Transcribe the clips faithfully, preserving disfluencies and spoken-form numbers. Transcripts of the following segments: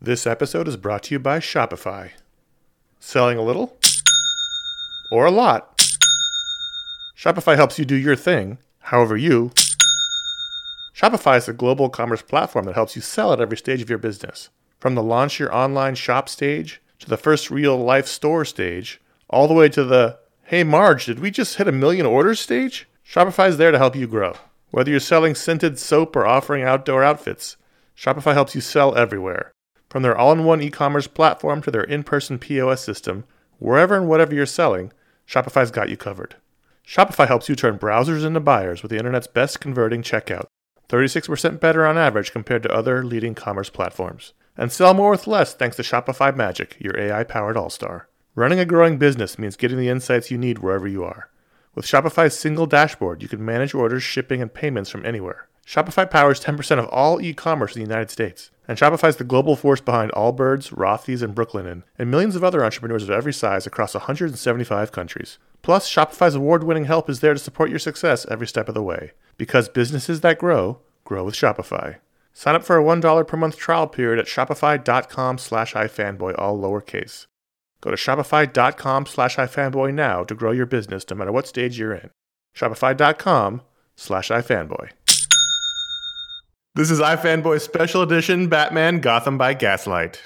This episode is brought to you by Shopify. Selling a little or a lot? Shopify helps you do your thing, however you. Shopify is a global commerce platform that helps you sell at every stage of your business. From the launch your online shop stage, to the first real-life store stage, all the way to the, hey Marge, did we just hit a million orders stage? Shopify is there to help you grow. Whether you're selling scented soap or offering outdoor outfits, Shopify helps you sell everywhere. From their all-in-one e-commerce platform to their in-person P O S system, wherever and whatever you're selling, Shopify's got you covered. Shopify helps you turn browsers into buyers with the internet's best converting checkout, thirty-six percent better on average compared to other leading commerce platforms. And sell more with less thanks to Shopify Magic, your A I-powered all-star. Running a growing business means getting the insights you need wherever you are. With Shopify's single dashboard, you can manage orders, shipping, and payments from anywhere. Shopify powers ten percent of all e-commerce in the United States. And Shopify's the global force behind Allbirds, Rothy's, and Brooklinen, and millions of other entrepreneurs of every size across one hundred seventy-five countries. Plus, Shopify's award-winning help is there to support your success every step of the way. Because businesses that grow, grow with Shopify. Sign up for a one dollar per month trial period at shopify.com slash ifanboy, all lowercase. Go to shopify.com slash ifanboy now to grow your business no matter what stage you're in. Shopify.com slash ifanboy. This is iFanboy Special Edition Batman Gotham by Gaslight.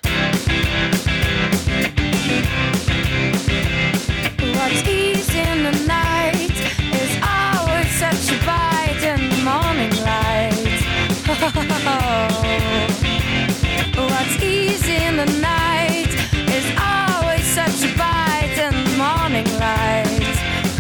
What's easy in the night is always such a bite in the morning light. What's easy in the night is always such a bite in the morning light.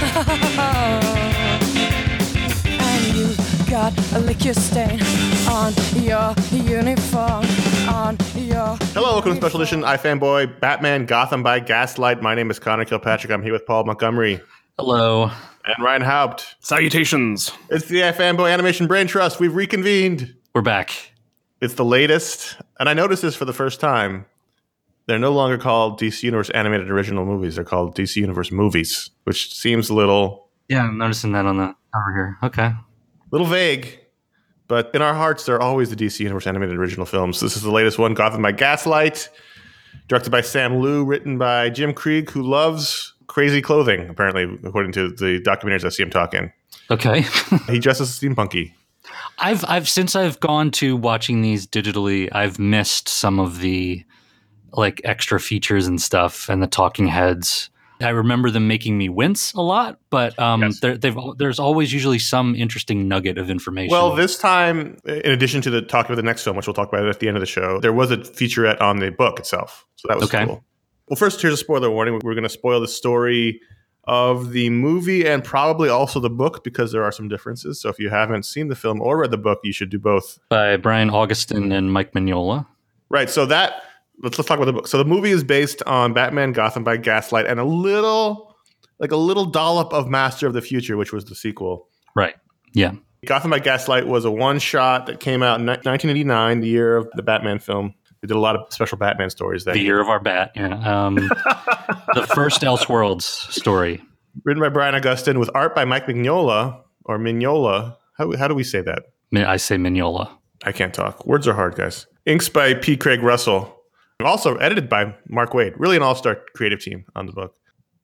And you got a liquor stain on your uniform, on your Hello, welcome to Special Edition iFanboy Batman Gotham by Gaslight. My name is Connor Kilpatrick. I'm here with Paul Montgomery. Hello. And Ryan Haupt. Salutations. It's the iFanboy Animation Brain Trust. We've reconvened. We're back. It's the latest, and I noticed this for the first time. They're no longer called D C Universe Animated Original Movies. They're called D C Universe Movies, which seems a little... Yeah, I'm noticing that on the cover here. Okay. little vague, but in our hearts, they're always the D C Universe Animated Original Films. This is the latest one, Gotham by Gaslight, directed by Sam Liu, written by Jim Krieg, who loves crazy clothing, apparently, according to the documentaries I see him talking. Okay. He dresses steampunky. I've I've since I've gone to watching these digitally, I've missed some of the like extra features and stuff and the talking heads. I remember them making me wince a lot, but um, Yes. there, they've, there's always usually some interesting nugget of information. Well, this time, in addition to the talk about the next film, which we'll talk about at the end of the show, there was a featurette on the book itself. So that was Okay. cool. Well, first, here's a spoiler warning. We're going to spoil the story of the movie and probably also the book because there are some differences. So if you haven't seen the film or read the book, you should do both. by Brian Augustin and Mike Mignola. Right. So that let's let's talk about the book. So the movie is based on Batman Gotham by Gaslight and a little like a little dollop of Master of the Future, which was the sequel. Right. Yeah. Gotham by Gaslight was a one shot that came out in nineteen eighty-nine, the year of the Batman film. We did a lot of special Batman stories that The year of our bat. Yeah. Um, the first Elseworlds story. Written by Brian Augustin with art by Mike Mignola or Mignola. How how do we say that? Mi- I say Mignola. I can't talk. Words are hard, guys. Inks by P. Craig Russell. Also edited by Mark Waid. Really an all-star creative team on the book.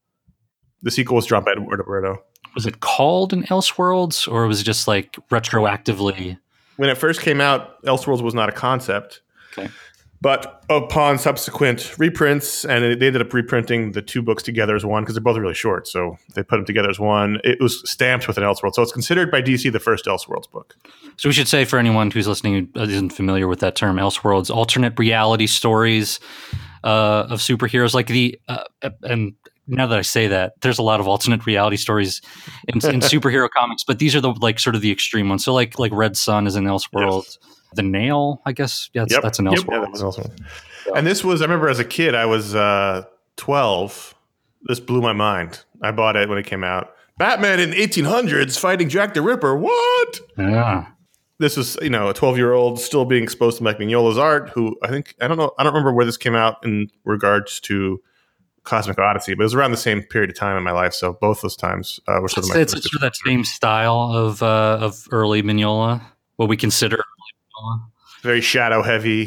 The sequel was drawn by Eduardo Barreto. Was it called an Elseworlds, or was it just like retroactively? When it first came out, Elseworlds was not a concept. Okay. But upon subsequent reprints, and they ended up reprinting the two books together as one because they're both really short. So they put them together as one. It was stamped with an Elseworlds. So it's considered by D C the first Elseworlds book. So we should say for anyone who's listening who isn't familiar with that term, Elseworlds, alternate reality stories uh, of superheroes. Like the uh, and now that I say that, there's a lot of alternate reality stories in, in superhero comics, but these are the like sort of the extreme ones. So like like Red Sun is an Elseworld. Yes. The Nail, I guess. Yeah, that's, Yep. that's an Yep. Elseworld. Yeah, that was an Elseworlds. And this was, I remember as a kid, I was uh, twelve. This blew my mind. I bought it when it came out. Batman in eighteen hundreds fighting Jack the Ripper. What? Yeah. This was, you know, a twelve-year-old still being exposed to Mike Mignola's art, who I think, I don't know, I don't remember where this came out in regards to Cosmic Odyssey, but it was around the same period of time in my life. So both those times uh, were sort of my It's, first it's sort of that same style of uh, of early Mignola, what we consider early Mignola. very shadow heavy.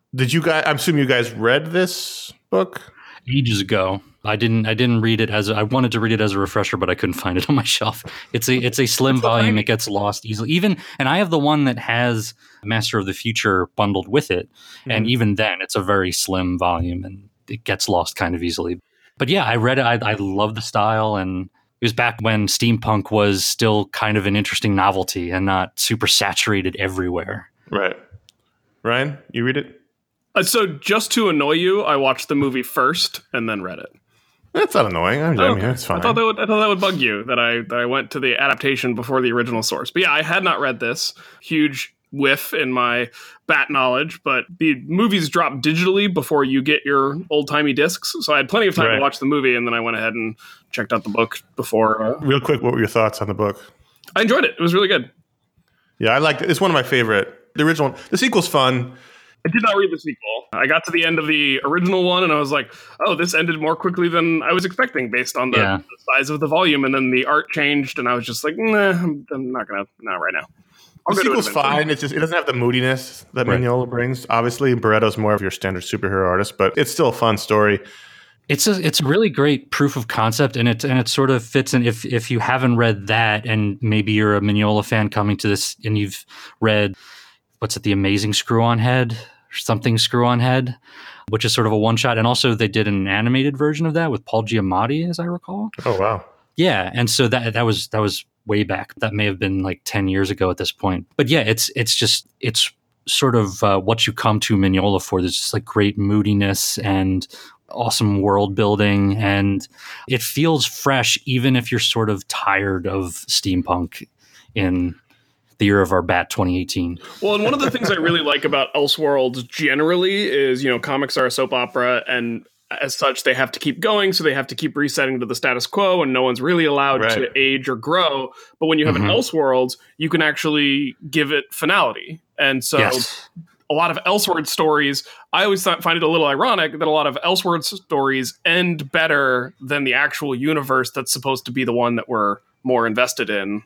Did you guys? I'm assuming you guys read this book ages ago. I didn't. I didn't read it as a, I wanted to read it as a refresher, but I couldn't find it on my shelf. It's a. It's a slim volume. It gets lost easily. Even and I have the one that has Master of the Future bundled with it, mm-hmm. and even then, it's a very slim volume, and it gets lost kind of easily. But yeah, I read it. I, I love the style, and it was back when steampunk was still kind of an interesting novelty and not super saturated everywhere. Right. Ryan, you read it? Uh, so just to annoy you, I watched the movie first and then read it. That's not annoying. I mean, oh, okay. It's fine. I thought that would, I thought that would bug you that I that I went to the adaptation before the original source. But yeah, I had not read this. Huge whiff in my Bat knowledge, but the movies drop digitally before you get your old-timey discs. So I had plenty of time right. to watch the movie, and then I went ahead and checked out the book before. Uh, Real quick, what were your thoughts on the book? I enjoyed it. It was really good. Yeah, I liked it. It's one of my favorite. The original, the sequel's fun. I did not read the sequel. I got to the end of the original one, and I was like, oh, this ended more quickly than I was expecting based on the, yeah. the size of the volume. And then the art changed, and I was just like, nah, I'm, I'm not going to, not right now. I'll the sequel's fine. It's just it doesn't have the moodiness that right. Mignola brings. Obviously, Barretto's more of your standard superhero artist, but it's still a fun story. It's a it's a really great proof of concept, and it and it sort of fits in. If if you haven't read that, and maybe you're a Mignola fan coming to this, and you've read what's it, The Amazing Screw-On Head or something Screw-On Head, which is sort of a one shot, and also they did an animated version of that with Paul Giamatti, as I recall. Oh wow! Yeah, and so that that was that was. way back. That may have been like ten years ago at this point. But yeah, it's it's just, it's sort of uh, what you come to Mignola for. There's just like great moodiness and awesome world building. And it feels fresh, even if you're sort of tired of steampunk in the year of our Bat twenty eighteen. Well, and one of the things I really like about Elseworlds generally is, you know, comics are a soap opera, and as such, they have to keep going, so they have to keep resetting to the status quo, and no one's really allowed right. to age or grow. But when you have mm-hmm. an Elseworlds, you can actually give it finality. And so yes. a lot of Elseworlds stories, I always th- find it a little ironic that a lot of Elseworlds stories end better than the actual universe that's supposed to be the one that we're more invested in.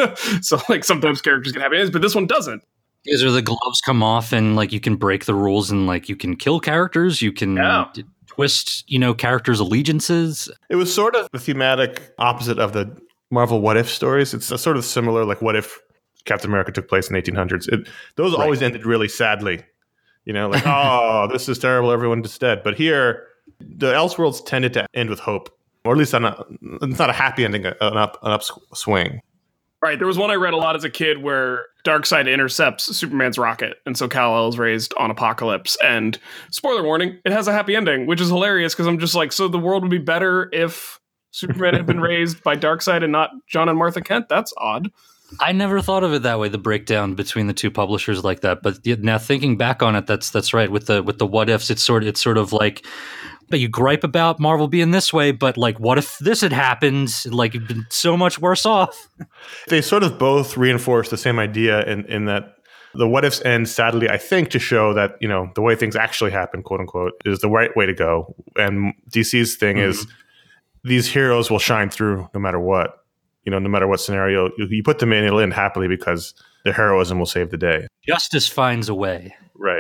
So like sometimes characters get happy endings, but this one doesn't. Is there the gloves come off and like you can break the rules and like you can kill characters, you can yeah. d- twist, you know, characters' allegiances. It was sort of the thematic opposite of the Marvel What If stories. It's a sort of similar, like what if Captain America took place in the eighteen hundreds. It, those right. always ended really sadly. You know, like, oh, this is terrible, everyone is dead. But here, the Elseworlds tended to end with hope. Or at least on a, it's not a happy ending, an, up, an upswing. Right. There was one I read a lot as a kid where Darkseid intercepts Superman's rocket, and so Kal-El is raised on Apokolips. And spoiler warning, it has a happy ending, which is hilarious because I'm just like, so the world would be better if Superman had been raised by Darkseid and not John and Martha Kent? That's odd. I never thought of it that way, the breakdown between the two publishers like that. But now thinking back on it, that's that's right. With the with the what ifs, it's sort of, it's sort of like, but you gripe about Marvel being this way, but like, what if this had happened? Like, you've been so much worse off. They sort of both reinforce the same idea in, in that the what ifs end, sadly, I think, to show that, you know, the way things actually happen, quote unquote, is the right way to go. And D C's thing mm-hmm. is these heroes will shine through no matter what. You know, no matter what scenario you, you put them in, it'll end happily because their heroism will save the day. Justice finds a way. Right.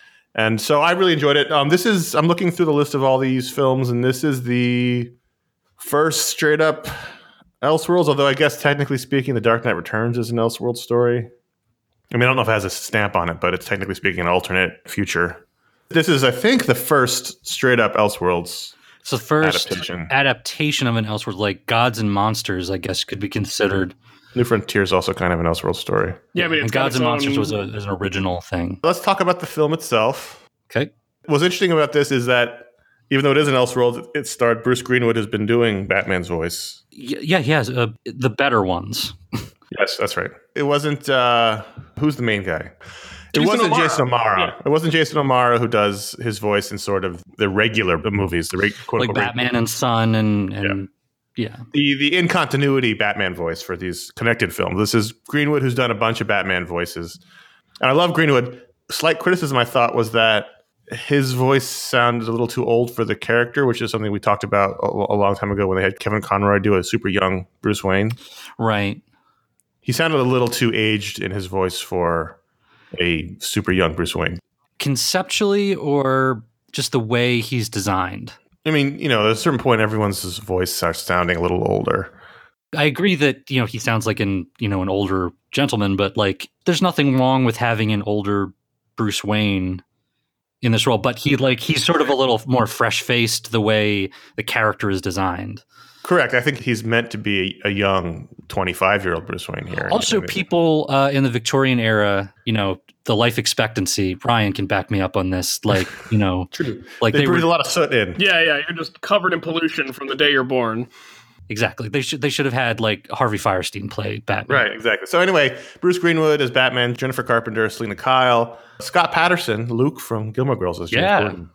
And so I really enjoyed it. Um, this is, I'm looking through the list of all these films, and this is the first straight up Elseworlds, although I guess technically speaking, The Dark Knight Returns is an Elseworlds story. I mean, I don't know if it has a stamp on it, but it's technically speaking an alternate future. This is, I think, the first straight up Elseworlds So the first adaptation. adaptation of an Elseworlds, like Gods and Monsters, I guess, could be considered. New Frontier is also kind of an Elseworlds story. Yeah, I mean, and Gods and Monsters was, a, was an original thing. Let's talk about the film itself. Okay. What's interesting about this is that even though it is an Elseworlds, it starred Bruce Greenwood, who's been doing Batman's voice. Yeah, he has uh, the better ones. Yes, that's right. It wasn't, uh, who's the main guy? It Jason wasn't O'Mara. Jason O'Mara. Yeah. It wasn't Jason O'Mara who does his voice in sort of the regular movies, the reg- quote like unquote Batman regular. and Son and, and yeah. yeah. The the in continuity Batman voice for these connected films. This is Greenwood, who's done a bunch of Batman voices. And I love Greenwood. Slight criticism I thought was that his voice sounded a little too old for the character, which is something we talked about a, a long time ago when they had Kevin Conroy do a super young Bruce Wayne. Right. He sounded a little too aged in his voice for a super young Bruce Wayne. conceptually or just the way he's designed? I mean, you know, at a certain point, everyone's voice starts sounding a little older. I agree that, you know, he sounds like an, you know, an older gentleman, but like there's nothing wrong with having an older Bruce Wayne in this role, but he like he's sort of a little more fresh-faced the way the character is designed. Correct. I think he's meant to be a, a young twenty-five-year-old Bruce Wayne here. Also, I mean, people uh, in the Victorian era, you know, the life expectancy, Ryan can back me up on this, like, you know, True. like they, they breathe were, a lot of soot in. Yeah, yeah, you're just covered in pollution from the day you're born. Exactly. They should they should have had like Harvey Fierstein play Batman. Right, exactly. So anyway, Bruce Greenwood as Batman, Jennifer Carpenter, Selena Kyle, Scott Patterson, Luke from Gilmore Girls as James Yeah. Gordon,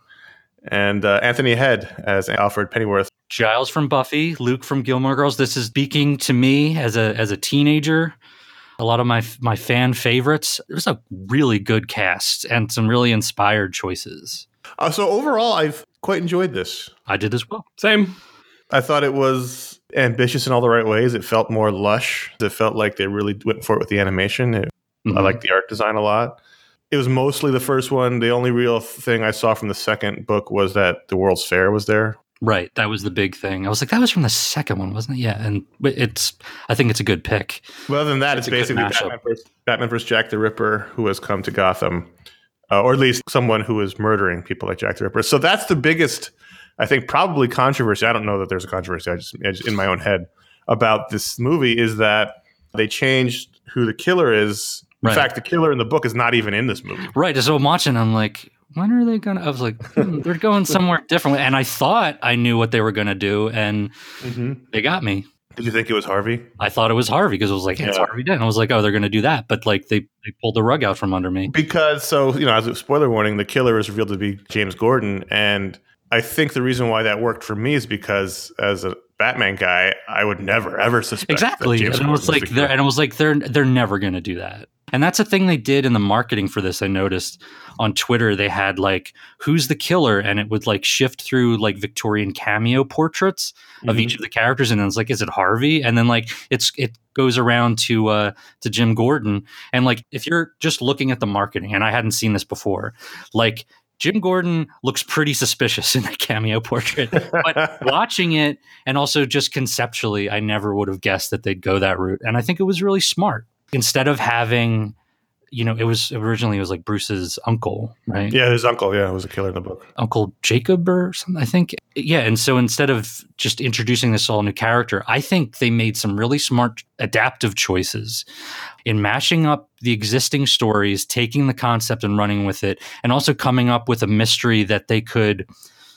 and uh, Anthony Head as Alfred Pennyworth. Giles from Buffy, Luke from Gilmore Girls. This is speaking to me as a as a teenager. A lot of my my fan favorites. It was a really good cast and some really inspired choices. Uh, so overall, I've quite enjoyed this. I did as well. Same. I thought it was ambitious in all the right ways. It felt more lush. It felt like they really went for it with the animation. It, Mm-hmm. I liked the art design a lot. It was mostly the first one. The only real thing I saw from the second book was that the World's Fair was there. Right, that was the big thing. I was like, that was from the second one, wasn't it? Yeah, and it's. I think it's a good pick. Well, other than that, It's it's, a good basically mashup. Batman versus, Batman versus Jack the Ripper, who has come to Gotham, uh, or at least someone who is murdering people like Jack the Ripper. So that's the biggest, I think, probably controversy. I don't know that there's a controversy. I just, I just in my own head about this movie is that they changed who the killer is. In Right. fact, the killer in the book is not even in this movie. Right, so I'm watching. I'm like, when are they gonna? I was like, hmm, they're going somewhere different. And I thought I knew what they were gonna do, and they got me. Did you think it was Harvey? I thought it was Harvey because it was like, hey, it's Yeah. Harvey Dent. I was like, oh, they're gonna do that, but like they they pulled the rug out from under me. Because, so, you know, as a spoiler warning, the killer is revealed to be James Gordon. And I think the reason why that worked for me is because as a Batman guy, I would never, ever suspect Exactly, that James and it was Gordon like, the they're, killer. and it was like they're they're never gonna do that. And that's a thing they did in the marketing for this. I noticed on Twitter they had like, who's the killer? And it would like shift through like Victorian cameo portraits of Mhm. each of the characters. And then it's like, is it Harvey? And then like it's it goes around to uh to Jim Gordon. And like if you're just looking at the marketing, and I hadn't seen this before, like Jim Gordon looks pretty suspicious in that cameo portrait. But watching it and also just conceptually, I never would have guessed that they'd go that route. And I think it was really smart. Instead of having, you know, it was originally it was like Bruce's uncle, right? Yeah, his uncle, yeah, was a killer in the book. Uncle Jacob or something, I think. Yeah, and so instead of just introducing this all new character, I think they made some really smart adaptive choices in mashing up the existing stories, taking the concept and running with it, and also coming up with a mystery that they could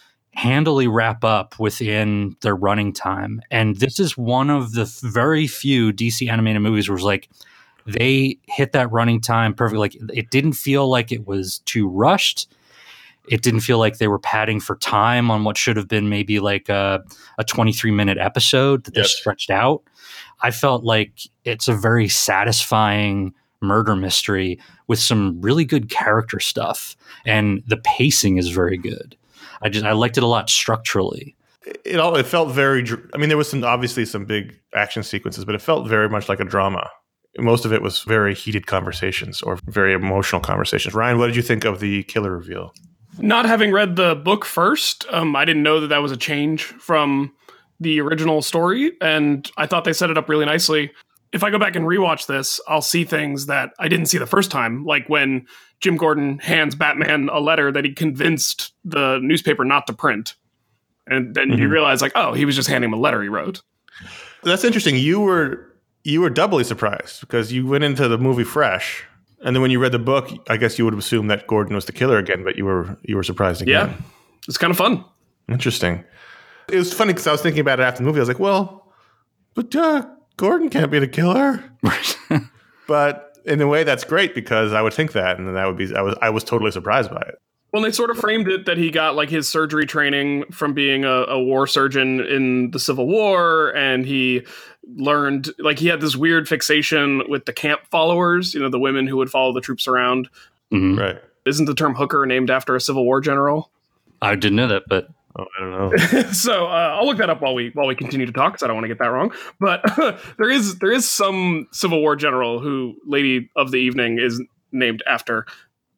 handily wrap up within their running time. And this is one of the very few D C animated movies where it's like, they hit that running time perfectly. Like it didn't feel like it was too rushed. It didn't feel like they were padding for time on what should have been maybe like a, a twenty-three minute episode that they Yes. stretched out. I felt like it's a very satisfying murder mystery with some really good character stuff, and the pacing is very good. I just I liked it a lot structurally. It all it felt very. dr- I mean, there was some obviously some big action sequences, but it felt very much like a drama. Most of it was very heated conversations or very emotional conversations. Ryan, what did you think of the killer reveal? Not having read the book first, um, I didn't know that that was a change from the original story, and I thought they set it up really nicely. If I go back and rewatch this, I'll see things that I didn't see the first time, like when Jim Gordon hands Batman a letter that he convinced the newspaper not to print. And then you Mhm. realize, like, oh, he was just handing him a letter he wrote. That's interesting. You were you were doubly surprised because you went into the movie fresh, and then when you read the book, I guess you would have assumed that Gordon was the killer again, but you were you were surprised again. Yeah, it's kind of fun. Interesting. It was funny because I was thinking about it after the movie. I was like, well, but uh, Gordon can't be the killer. But in a way, that's great because I would think that, and that would be I was I was totally surprised by it. Well, they sort of framed it that he got like his surgery training from being a, a war surgeon in the Civil War, and he learned like he had this weird fixation with the camp followers, you know, the women who would follow the troops around. Mhm. Right. Isn't the term hooker named after a Civil War general? I didn't know that, but Oh, I don't know. So uh, I'll look that up while we while we continue to talk because I don't want to get that wrong. But there is there is some Civil War general who Lady of the Evening is named after.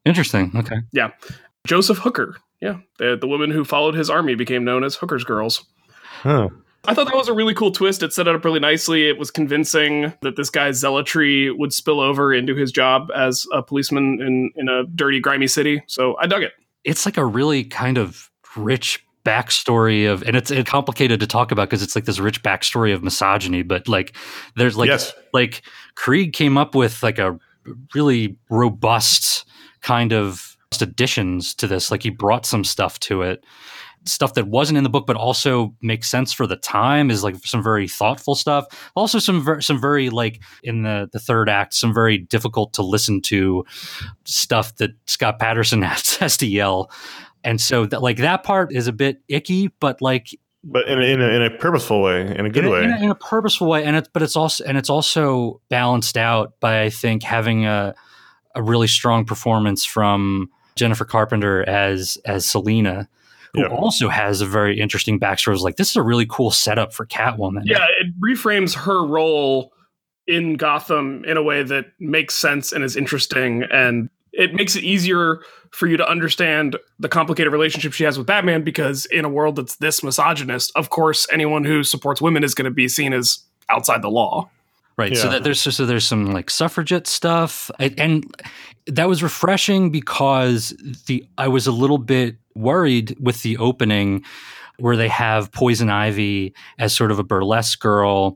Interesting. Okay. Yeah. Joseph Hooker. Yeah. The, the woman who followed his army became known as Hooker's Girls. Huh. I thought that was a really cool twist. It set it up really nicely. It was convincing that this guy's zealotry would spill over into his job as a policeman in, in a dirty, grimy city. So I dug it. It's like a really kind of rich backstory of, and it's, it's complicated to talk about because it's like this rich backstory of misogyny, but like there's like, yes. like Krieg came up with like a really robust kind of additions to this. Like he brought some stuff to it. Stuff that wasn't in the book, but also makes sense for the time, is like some very thoughtful stuff. Also, some ver- some very like in the the third act, some very difficult to listen to stuff that Scott Patterson has, has to yell, and so that like that part is a bit icky, but like but in a, in a, in a purposeful way, in a good in a, way, in a, in a purposeful way, and it's but it's also and it's also balanced out by I think having a a really strong performance from Jennifer Carpenter as as Selena. Who yeah. also has a very interesting backstory. It's like, this is a really cool setup for Catwoman. Yeah, it reframes her role in Gotham in a way that makes sense and is interesting. And it makes it easier for you to understand the complicated relationship she has with Batman, because in a world that's this misogynist, of course, anyone who supports women is going to be seen as outside the law. Right. Yeah. So that there's so there's some like suffragette stuff. And that was refreshing because the I was a little bit worried with the opening where they have Poison Ivy as sort of a burlesque girl,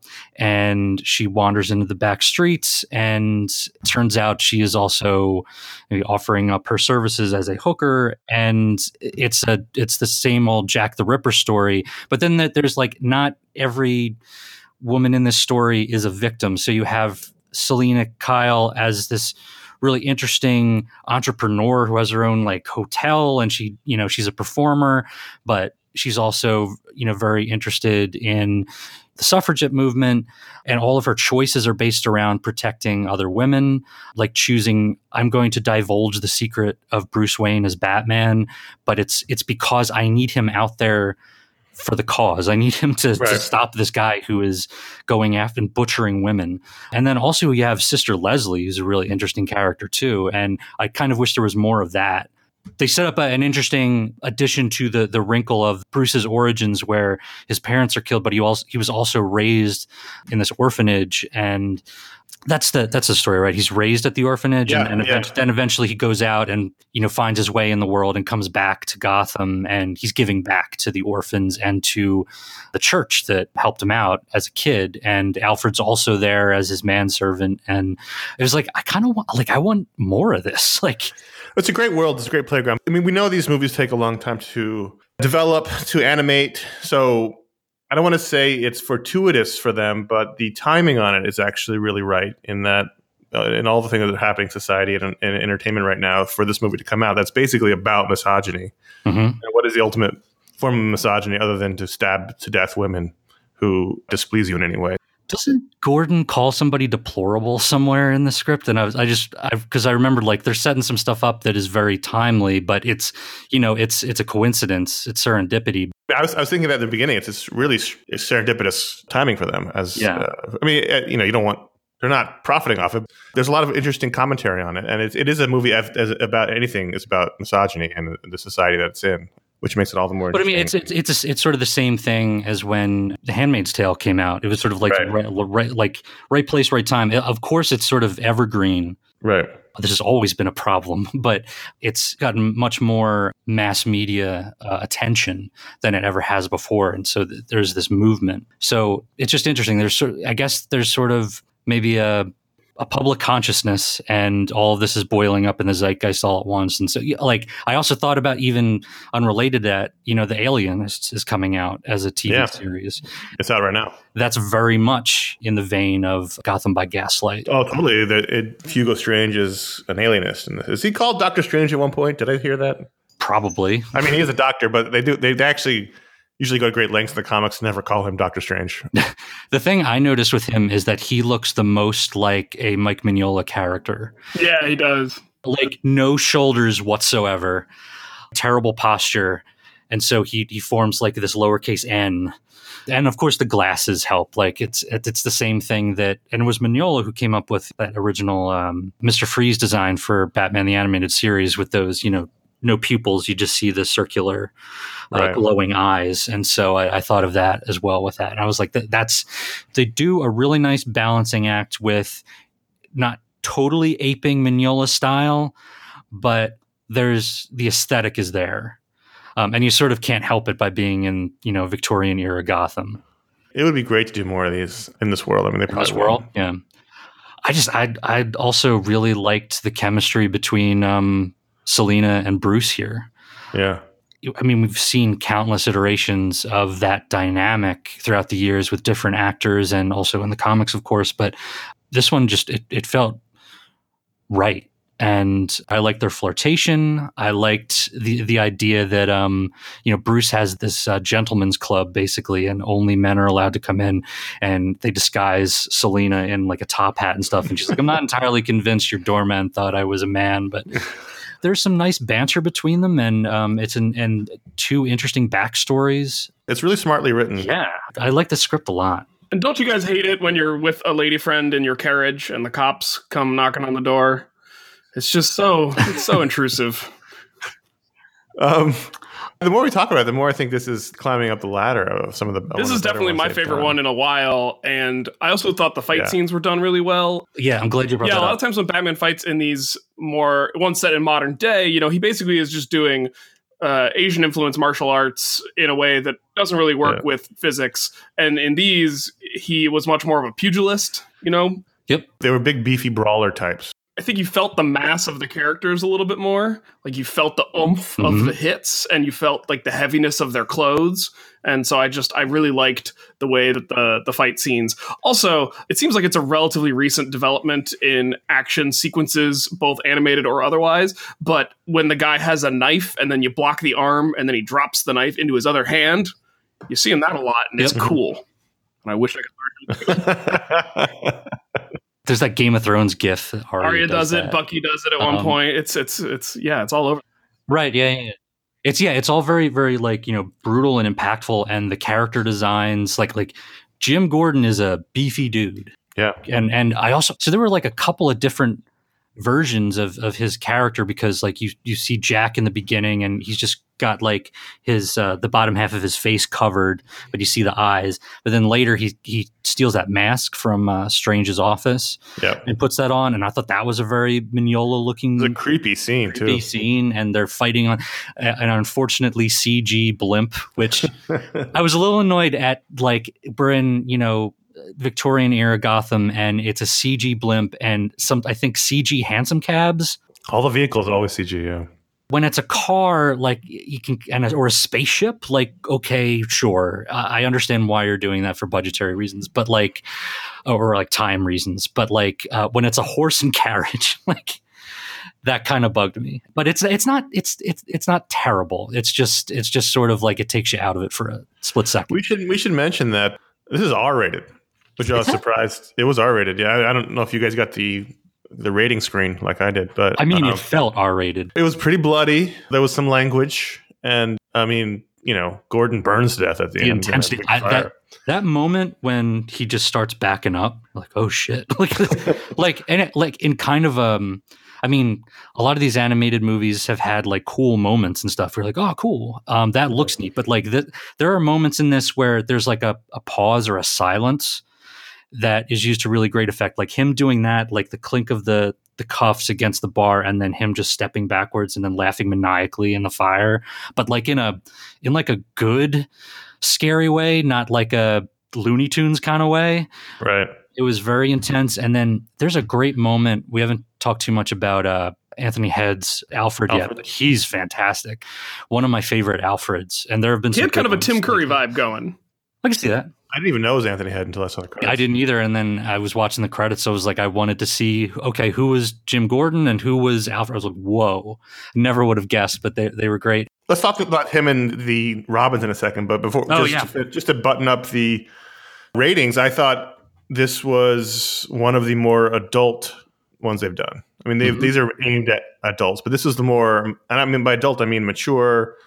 and she wanders into the back streets, and it turns out she is also maybe offering up her services as a hooker, and it's a it's the same old Jack the Ripper story. But then that there's like not every woman in this story is a victim. So you have Selena Kyle as this really interesting entrepreneur who has her own like hotel, and she, you know, she's a performer, but she's also, you know, very interested in the suffragette movement, and all of her choices are based around protecting other women, like choosing, I'm going to divulge the secret of Bruce Wayne as Batman, but it's it's because I need him out there for the cause. I need him to, right. to stop this guy who is going after and butchering women. And then also you have Sister Leslie, who's a really interesting character too. And I kind of wish there was more of that. They set up a, an interesting addition to the the wrinkle of Bruce's origins, where his parents are killed, but he also he was also raised in this orphanage, and that's the that's the story, right? He's raised at the orphanage, yeah, and, and yeah. then eventually he goes out and, you know, finds his way in the world and comes back to Gotham, and he's giving back to the orphans and to the church that helped him out as a kid. And Alfred's also there as his manservant, and it was like I kind of want like I want more of this, like. It's a great world. It's a great playground. I mean, we know these movies take a long time to develop, to animate. So I don't want to say it's fortuitous for them, but the timing on it is actually really right in that, uh, in all the things that are happening in society and, and entertainment right now, for this movie to come out, that's basically about misogyny. Mm-hmm. And what is the ultimate form of misogyny other than to stab to death women who displease you in any way? Doesn't Gordon call somebody deplorable somewhere in the script? And I was, I just, I because I remember like they're setting some stuff up that is very timely, but it's, you know, it's it's a coincidence, it's serendipity. I was, I was thinking that at the beginning. It's just really serendipitous timing for them. As yeah, uh, I mean, you know, you don't want they're not profiting off it. There's a lot of interesting commentary on it, and it, it is a movie as, as about anything. It's about misogyny and the society that it's in, which makes it all the more but I interesting. mean, it's it's it's, a, it's sort of the same thing as when The Handmaid's Tale came out. It was sort of like right. Right, right, like right place, right time. Of course, it's sort of evergreen. Right. This has always been a problem, but it's gotten much more mass media uh, attention than it ever has before, and so th- there's this movement. So it's just interesting. There's sort, I guess, there's sort of maybe a a public consciousness, and all of this is boiling up in the zeitgeist all at once. And so, like, I also thought about, even unrelated to that, you know, The Alienist is coming out as a T V yeah. series. It's out right now. That's very much in the vein of Gotham by Gaslight. Oh, totally. The, it, Hugo Strange is an alienist. And is he called Doctor Strange at one point? Did I hear that? Probably. I mean, he is a doctor, but they do they actually usually go to great lengths in the comics to never call him Doctor Strange. The thing I noticed with him is that he looks the most like a Mike Mignola character. Yeah, he does. Like no shoulders whatsoever, terrible posture, and so he he forms like this lowercase n. And of course, the glasses help. Like it's it's the same thing that, and it was Mignola who came up with that original um, Mister Freeze design for Batman the Animated Series with those, you know, no pupils. You just see the circular, uh, right. glowing eyes. And so I, I thought of that as well with that. And I was like, that, that's they do a really nice balancing act with not totally aping Mignola style, but there's the aesthetic is there. Um, and you sort of can't help it by being in, you know, Victorian era Gotham. It would be great to do more of these in this world. I mean, they probably in this world, yeah. I just, I, I also really liked the chemistry between um, Selina and Bruce here. Yeah. I mean, we've seen countless iterations of that dynamic throughout the years with different actors and also in the comics, of course. But this one just, it, it felt right. And I liked their flirtation. I liked the the idea that, um, you know, Bruce has this uh, gentleman's club, basically, and only men are allowed to come in. And they disguise Selina in like a top hat and stuff. And she's like, I'm not entirely convinced your doorman thought I was a man. But there's some nice banter between them. And um, it's an, and two interesting backstories. It's really smartly written. Yeah. I like the script a lot. And don't you guys hate it when you're with a lady friend in your carriage and the cops come knocking on the door? It's just so it's so intrusive. Um, the more we talk about it, the more I think this is climbing up the ladder of some of the. This is definitely my favorite done. one in a while, and I also thought the fight yeah. scenes were done really well. Yeah, I'm glad you brought yeah, that up. Yeah, a lot of times when Batman fights in these more one set in modern day, you know, he basically is just doing uh, Asian influence martial arts in a way that doesn't really work yeah. with physics. And in these, he was much more of a pugilist. You know. Yep. They were big, beefy brawler types. I think you felt the mass of the characters a little bit more. Like you felt the oomph mm-hmm. of the hits and you felt like the heaviness of their clothes. And so I just, I really liked the way that the, the fight scenes. Also, it seems like it's a relatively recent development in action sequences, both animated or otherwise. But when the guy has a knife and then you block the arm and then he drops the knife into his other hand, you're seeing that a lot and yep. it's cool. And I wish I could learn how to do it. There's that Game of Thrones gif. That Arya, Arya does, does it. Bucky does it at um, one point. It's it's it's yeah, it's all over. Right. Yeah, yeah. It's yeah. It's all very very like, you know, brutal and impactful, and the character designs like like Jim Gordon is a beefy dude. Yeah. And and I also so there were like a couple of different versions of of his character, because like you you see Jack in the beginning and he's just got like his uh the bottom half of his face covered, but you see the eyes. But then later he he steals that mask from uh, Strange's office yeah. and puts that on, and I thought that was a very Mignola looking it's a creepy scene creepy too scene and they're fighting on an unfortunately C G blimp, which I was a little annoyed at. Like we're in, you know, Victorian era Gotham and it's a C G blimp and some I think C G hansom cabs. All the vehicles are always C G. Yeah. When it's a car, like you can, and or a spaceship, like okay, sure, I understand why you're doing that for budgetary reasons, but like, or like time reasons. But like uh, when it's a horse and carriage, like that kind of bugged me. But it's it's not it's it's it's not terrible. It's just it's just sort of like it takes you out of it for a split second. We should we should mention that this is R rated, which I was surprised. It was R rated. Yeah, I, I don't know if you guys got the. the rating screen like I did, but I mean, um, it felt R-rated. It was pretty bloody. There was some language, and I mean, you know, Gordon burns to death at the, the end. Intensity. I, that that moment when he just starts backing up, like oh shit, like like and it, like in kind of um, I mean, a lot of these animated movies have had like cool moments and stuff. You're like, oh, cool, um, that looks neat. But like the, there are moments in this where there's like a, a pause or a silence that is used to really great effect, like him doing that, like the clink of the the cuffs against the bar, and then him just stepping backwards and then laughing maniacally in the fire, but like in a in like a good scary way, not like a Looney Tunes kind of way. Right. It was very intense. And then there's a great moment. We haven't talked too much about uh, Anthony Head's Alfred, Alfred yet, but he's fantastic. One of my favorite Alfreds, and there have been. He some had kind of a Tim Curry like, vibe going. I can see that. I didn't even know it was Anthony Head until I saw the credits. I didn't either. And then I was watching the credits. So I was like, I wanted to see, okay, who was Jim Gordon and who was Alfred? I was like, whoa, never would have guessed, but they they were great. Let's talk about him and the Robins in a second. But before, oh, just, yeah. to, just to button up the ratings, I thought this was one of the more adult ones they've done. I mean, they've, mm-hmm. these are aimed at adults, but this is the more, and I mean by adult, I mean mature,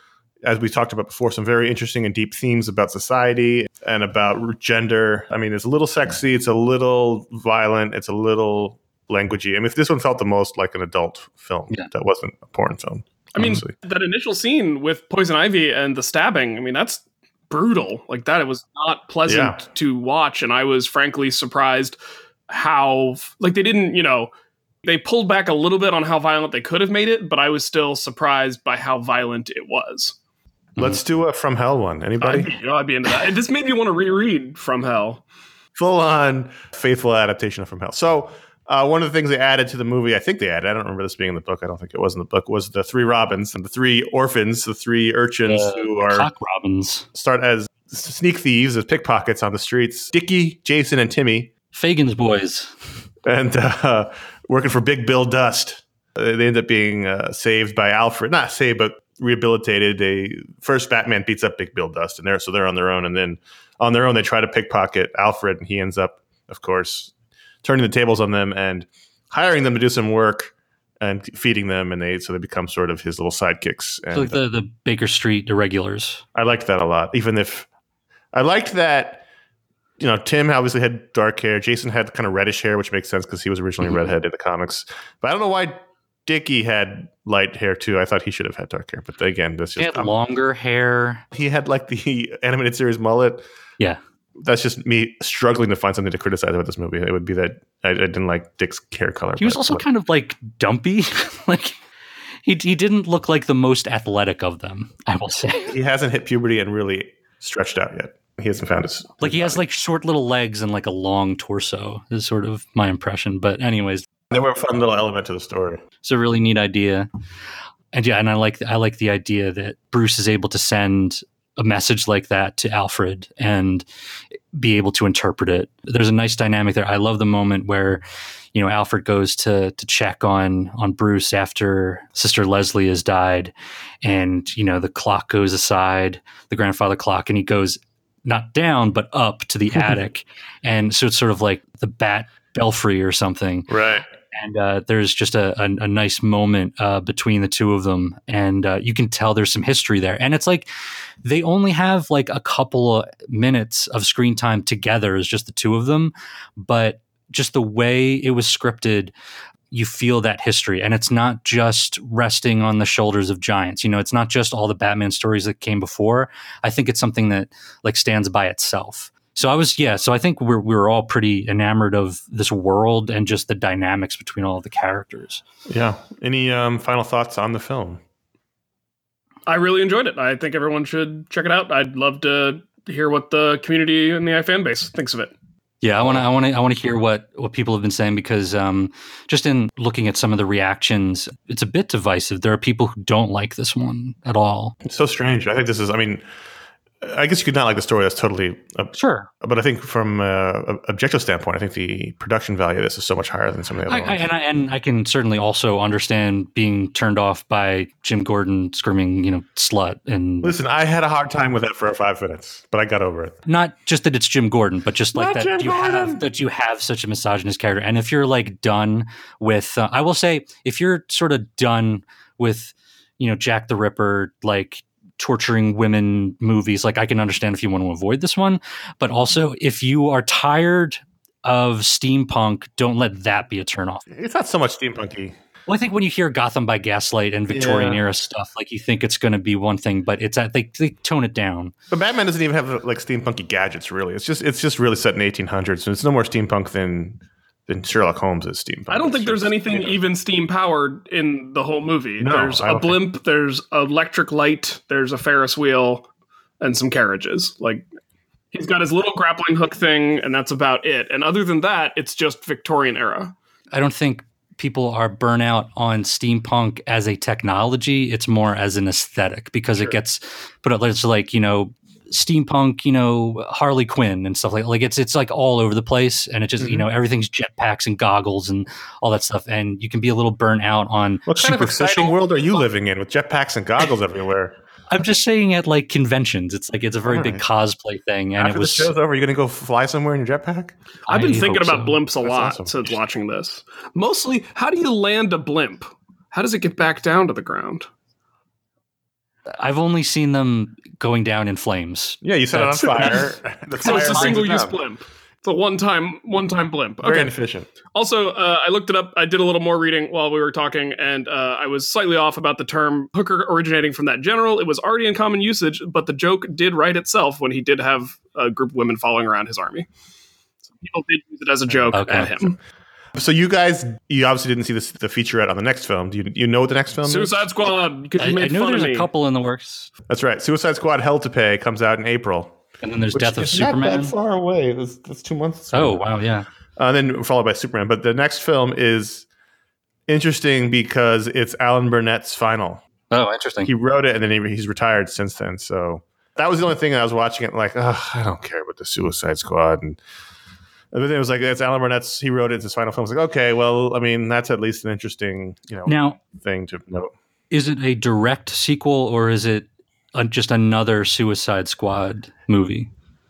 as we talked about before, some very interesting and deep themes about society and about gender. I mean, it's a little sexy, it's a little violent, it's a little languagey. I mean, if this one felt the most like an adult film, yeah. that wasn't a porn film. I honestly. mean, that initial scene with Poison Ivy and the stabbing, I mean, that's brutal. Like that, it was not pleasant yeah. to watch. And I was frankly surprised how, like they didn't, you know, they pulled back a little bit on how violent they could have made it, but I was still surprised by how violent it was. Let's do a From Hell one. Anybody? I'd, you know, I'd be into that. This made me want to reread From Hell. Full on faithful adaptation of From Hell. So uh, one of the things they added to the movie, I think they added, I don't remember this being in the book, I don't think it was in the book, was the three Robins and the three orphans, the three urchins uh, who are cock Robins. Start as sneak thieves, as pickpockets on the streets. Dickie, Jason, and Timmy. Fagin's boys. And uh, working for Big Bill Dust. They end up being uh, saved by Alfred. Not saved, but rehabilitated. They first Batman beats up Big Bill Dust, and they're so they're on their own. And then on their own, they try to pickpocket Alfred, and he ends up, of course, turning the tables on them and hiring them to do some work and feeding them. And they so they become sort of his little sidekicks. And, so like the the Baker Street irregulars. I liked that a lot. Even if I liked that. You know, Tim obviously had dark hair. Jason had kind of reddish hair, which makes sense because he was originally mm-hmm. redhead in the comics. But I don't know why Dickie had light hair too. I thought he should have had dark hair. But again, that's just he had um, longer hair. He had like the animated series mullet. Yeah, that's just me struggling to find something to criticize about this movie. It would be that I, I didn't like Dick's hair color. He was also what? kind of like dumpy, like. He he didn't look like the most athletic of them. I will say he hasn't hit puberty and really stretched out yet. He hasn't found his like he has like short little legs and like a long torso is sort of my impression. But anyways, they were a fun little element to the story. It's a really neat idea, and yeah, and I like I like the idea that Bruce is able to send a message like that to Alfred and be able to interpret it. There's a nice dynamic there. I love the moment where, you know, Alfred goes to to check on on Bruce after Sister Leslie has died, and you know the clock goes aside, the grandfather clock, and he goes. Not down, but up to the attic. And so it's sort of like the Bat Belfry or something. Right. And uh, there's just a, a, a nice moment uh, between the two of them. And uh, you can tell there's some history there. And it's like they only have like a couple of minutes of screen time together as just the two of them. But just the way it was scripted, you feel that history, and it's not just resting on the shoulders of giants. You know, it's not just all the Batman stories that came before. I think it's something that like stands by itself. So I was, yeah. So I think we're we were all pretty enamored of this world and just the dynamics between all of the characters. Yeah. Any um, final thoughts on the film? I really enjoyed it. I think everyone should check it out. I'd love to hear what the community and the fan base thinks of it. Yeah, I want to. I want to. I want to hear what, what people have been saying because um, just in looking at some of the reactions, it's a bit divisive. There are people who don't like this one at all. It's so strange. I think this is. I mean, I guess you could not like the story. That's totally uh, sure. But I think from an objective standpoint, I think the production value of this is so much higher than some of the other I, ones. I, and, I, and I can certainly also understand being turned off by Jim Gordon screaming, you know, slut. And listen, I had a hard time with that for five minutes, but I got over it. Not just that it's Jim Gordon, but just like not that Jim you Gordon. have that you have such a misogynist character. And if you're like done with, uh, I will say, if you're sort of done with, you know, Jack the Ripper, like. torturing women movies, like I can understand if you want to avoid this one, but also if you are tired of steampunk, don't let that be a turnoff. It's not so much steampunky. Well, I think when you hear Gotham by Gaslight and Victorian yeah. era stuff, like you think it's going to be one thing, but it's at, they, they tone it down. But Batman doesn't even have like steampunky gadgets, really. It's just it's just really set in eighteen hundreds, so it's no more steampunk than than Sherlock Holmes is steampunk. I don't think there's anything you know. even steam powered in the whole movie. No, there's a blimp, think. there's electric light, there's a Ferris wheel, and some carriages. Like he's got his little grappling hook thing, and that's about it. And other than that, it's just Victorian era. I don't think people are burnout on steampunk as a technology. It's more as an aesthetic because sure. it gets put up. It's like, you know, steampunk, you know, Harley Quinn and stuff like like it's it's like all over the place, and it just mm-hmm. you know everything's jetpacks and goggles and all that stuff, and you can be a little burnt out on. What kind of exciting world are you living in with jetpacks and goggles everywhere? I'm just saying at like conventions, it's like it's a very right. big cosplay thing. And after it was, the show's over, you're gonna go fly somewhere in your jetpack? I've been I thinking about so. blimps a That's lot awesome. since watching this. Mostly, how do you land a blimp? How does it get back down to the ground? I've only seen them going down in flames. Yeah, you set That's- it on fire. The So fire it's a burns it single-use down. blimp. It's a one-time, one-time blimp. Very Okay. inefficient. Also, uh, I looked it up. I did a little more reading while we were talking, and uh, I was slightly off about the term hooker originating from that general. It was already in common usage, but the joke did write itself when he did have a group of women following around his army. So people did use it as a joke Okay. at him. So you guys, you obviously didn't see this, the featurette on the next film. Do you, you know what the next film is? Suicide Squad. Because I, you I made know fun there's of me. a couple in the works, That's right. Suicide Squad Hell to Pay comes out in April. and then there's Which Death of is Superman. not that far away. That's, that's two months. Oh wow, yeah. Uh, and then followed by Superman. But the next film is interesting because it's Alan Burnett's final. Oh, interesting. He wrote it, and then he, he's retired since then. So that was the only thing I was watching it like, oh, I don't care about the Suicide Squad. And but then it was like, it's Alan Burnett's. He wrote it. It's his final film. I was like, okay, well, I mean, that's at least an interesting, you know, Now, thing to note. is it a direct sequel or is it a, just another Suicide Squad movie?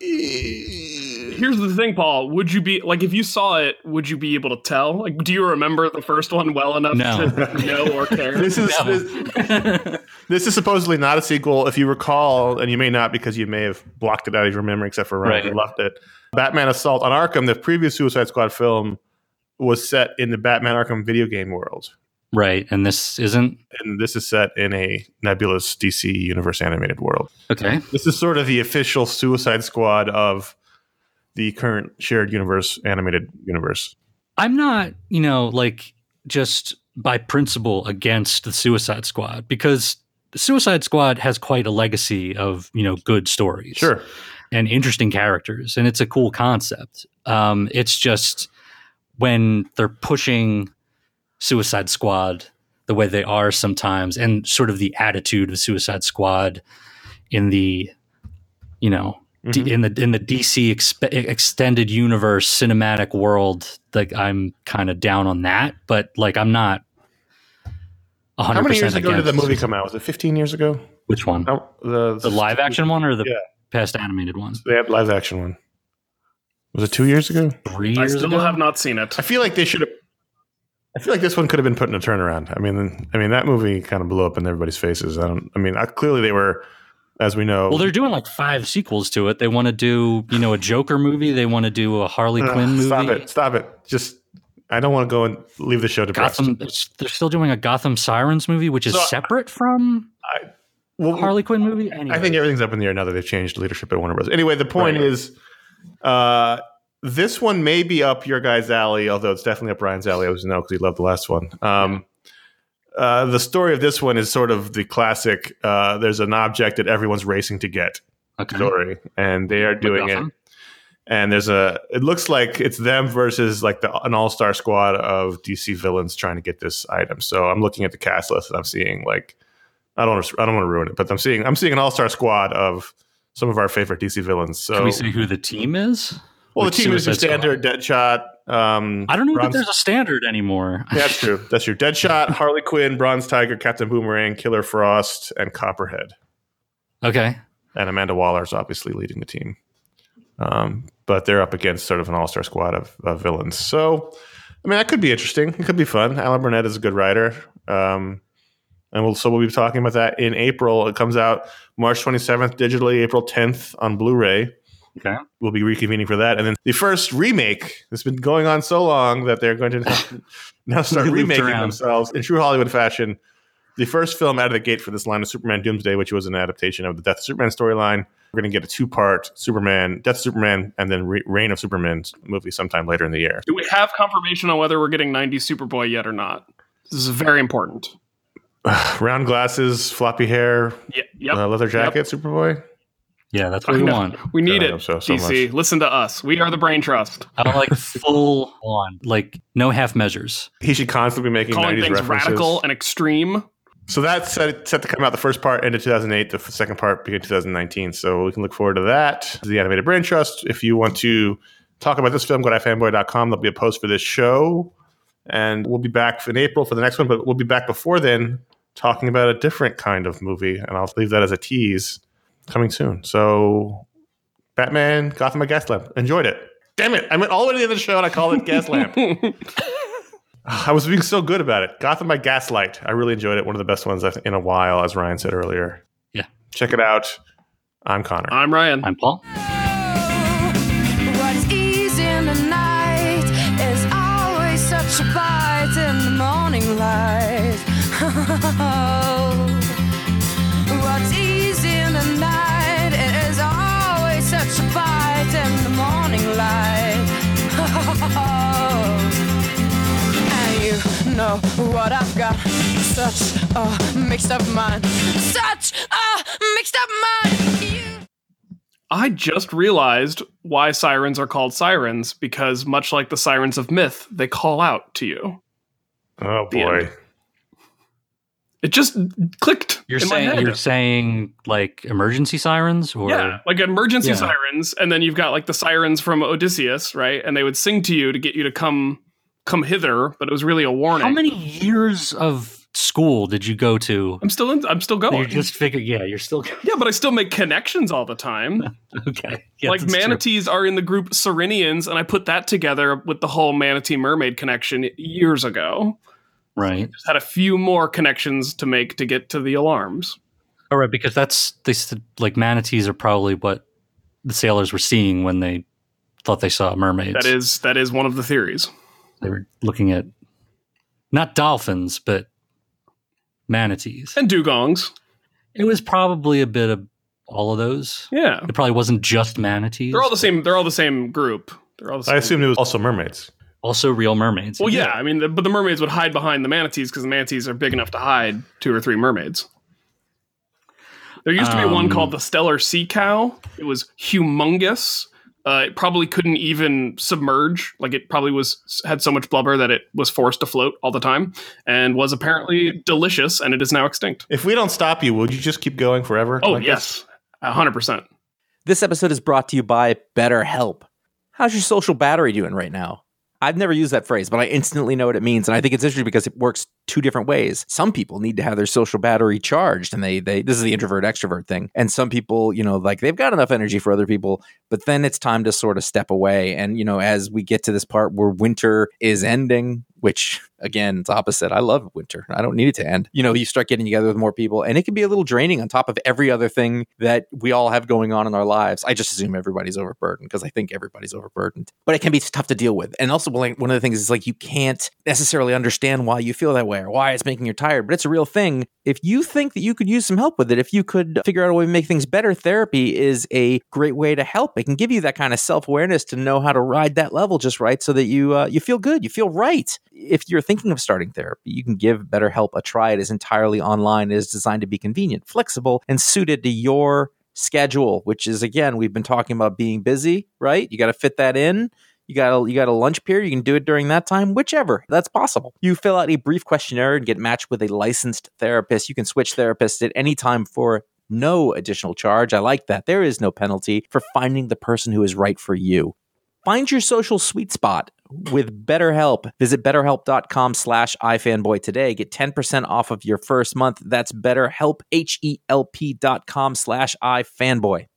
Here's the thing, Paul. Would you be like if you saw it? Would you be able to tell? Like, do you remember the first one well enough No. to know or care? This is No. this, this is supposedly not a sequel. If you recall, and you may not because you may have blocked it out of your memory, except for Ryan, Right. who loved it. Batman Assault on Arkham, the previous Suicide Squad film, was set in the Batman Arkham video game world, Right, and this isn't and this is set in a nebulous D C Universe animated world. okay. This is sort of the official Suicide Squad of the current shared universe animated universe. I'm not, you know, like just by principle against the Suicide Squad because the Suicide Squad has quite a legacy of, you know, good stories. Sure. And interesting characters, and it's a cool concept. Um, it's just when they're pushing Suicide Squad the way they are sometimes, and sort of the attitude of Suicide Squad in the, you know, Mhm. D- in the in the D C expe- extended universe cinematic world. Like I'm kind of down on that, but like I'm not. one hundred How percent many years ago did the against- movie come out? Was it fifteen years ago? Which one? No, the, The live action one or the Yeah. past animated one? They had live action one. Was it two years ago? Three I years still ago. have not seen it. I feel like they should have. I feel like this one could have been put in a turnaround. I mean, I mean that movie kind of blew up in everybody's faces. I don't. I mean, I, clearly they were, as we know. Well, they're doing like five sequels to it. They want to do, you know, a Joker movie. They want to do a Harley Ugh, Quinn movie. Stop it! Stop it! Just, I don't want to go and leave the show depressed. Gotham. They're still doing a Gotham Sirens movie, which is So, separate from Well, Harley Quinn movie. Anyway. I think everything's up in the air now that they've changed leadership at Warner Bros. Anyway, the point Right. is, uh, this one may be up your guy's alley, although it's definitely up Ryan's alley. I was know because he loved the last one. Um, uh, the story of this one is sort of the classic. Uh, there's an object that everyone's racing to get okay. story, and they are doing it. Gotham? And there's a. It looks like it's them versus like the, an all-star squad of D C villains trying to get this item. So I'm looking at the cast list and I'm seeing like. I don't. wanna- I don't want to ruin it, but I'm seeing. I'm seeing an all-star squad of some of our favorite D C villains. So Can we say who the team is? well, the Which team is your Suicide Squad? standard Deadshot. Um, I don't know Bronze, that there's a standard anymore. Yeah, that's true. That's your Deadshot, Harley Quinn, Bronze Tiger, Captain Boomerang, Killer Frost, and Copperhead. Okay. And Amanda Waller is obviously leading the team. Um, but they're up against sort of an all-star squad of, of villains. So, I mean, that could be interesting. It could be fun. Alan Burnett is a good writer. Um, and we'll, so we'll be talking about that in April. It comes out March twenty-seventh digitally, April tenth on Blu-ray. Okay. We'll be reconvening for that. And then the first remake that's been going on so long that they're going to now, now start Looped remaking around. themselves in true Hollywood fashion. The first film out of the gate for this line is Superman Doomsday, which was an adaptation of the Death of Superman storyline. We're going to get a two-part Superman, Death of Superman, and then Re- Reign of Superman movie sometime later in the year. Do we have confirmation on whether we're getting nineties Superboy yet or not? This is very important. Round glasses, floppy hair, Yeah, yep. uh, leather jacket, Yep. Superboy. Yeah, that's I what we know. want. We need I it, hope so, so D C. much. Listen to us. We are the brain trust. I don't like full on, like no half measures. He should constantly be making Calling nineties things references. radical and extreme. So that's set, set to come out. The first part ended two thousand eight. The f- second part began two thousand nineteen. So we can look forward to that. The Animated Brain Trust. If you want to talk about this film, go to fanboy dot com. There'll be a post for this show. And we'll be back in April for the next one. But we'll be back before then talking about a different kind of movie. And I'll leave that as a tease coming soon. So Batman, Gotham by Gaslamp. Enjoyed it. Damn it. I went all the way to the end of the show and I called it Gaslamp. I was being so good about it. Gotham by Gaslight. I really enjoyed it. One of the best ones I've in a while, as Ryan said earlier. Check it out. I'm Connor. I'm Ryan. I'm Paul. What's easy in the night is always such a bite in the morning light. What's easy in the night, it is always such a bite in the morning light. And you know what I've got, such a mixed up mind, such a mixed up mind. You I just realized why sirens are called sirens, because much like the sirens of myth, they call out to you. Oh The boy. end. It just clicked. You're in my saying head. you're saying like emergency sirens, or Yeah, like emergency Yeah. sirens, and then you've got like the sirens from Odysseus, right? And they would sing to you to get you to come come hither, but it was really a warning. how many years of school did you go to? I'm still in, I'm still going. You just figured, yeah, you're still yeah, but I still make connections all the time. okay. Yeah, like that's true. manatees are in the group Cyrenians, and I put that together with the whole manatee mermaid connection years ago. right? Just had a few more connections to make to get to the alarms. All right, because that's they said, like manatees are probably what the sailors were seeing when they thought they saw mermaids. That is that is one of the theories. They were looking at not dolphins, but manatees. And dugongs. It was probably a bit of all of those. Yeah. It probably wasn't just manatees. They're all the same they're all the same group. They're all the same. I assumed it was also mermaids. Also real mermaids. Well, yeah, I mean, the, but the mermaids would hide behind the manatees because the manatees are big enough to hide two or three mermaids. There used to be Um, one called the Stellar Sea Cow. It was humongous. Uh, it probably couldn't even submerge. Like it probably was had so much blubber that it was forced to float all the time, and was apparently delicious. And it is now extinct. If we don't stop you, would you just keep going forever? Oh like this? yes, a hundred percent. This episode is brought to you by BetterHelp. How's your social battery doing right now? I've never used that phrase, but I instantly know what it means. And I think it's interesting because it works two different ways. Some people need to have their social battery charged, and they, they, this is the introvert extrovert thing. And some people, you know, like they've got enough energy for other people, but then it's time to sort of step away. And, you know, as we get to this part where winter is ending, which again, it's opposite. I love winter. I don't need it to end. You know, you start getting together with more people, and it can be a little draining on top of every other thing that we all have going on in our lives. I just assume everybody's overburdened because I think everybody's overburdened, but it can be tough to deal with. And also, like, one of the things is like you can't necessarily understand why you feel that way or why it's making you tired, but it's a real thing. If you think that you could use some help with it, if you could figure out a way to make things better, therapy is a great way to help. It can give you that kind of self-awareness to know how to ride that level just right so that you uh, you feel good, you feel right. If you're thinking of starting therapy, you can give BetterHelp a try. It is entirely online. It is designed to be convenient, flexible, and suited to your schedule, which is, again, we've been talking about being busy, right? You got to fit that in. You got a, you got a lunch period. You can do it during that time, whichever. That's possible. You fill out a brief questionnaire and get matched with a licensed therapist. You can switch therapists at any time for no additional charge. I like that. There is no penalty for finding the person who is right for you. Find your social sweet spot with BetterHelp. Visit betterhelp.com slash ifanboy today. Get ten percent off of your first month. That's BetterHelp, H E L P dot com slash ifanboy.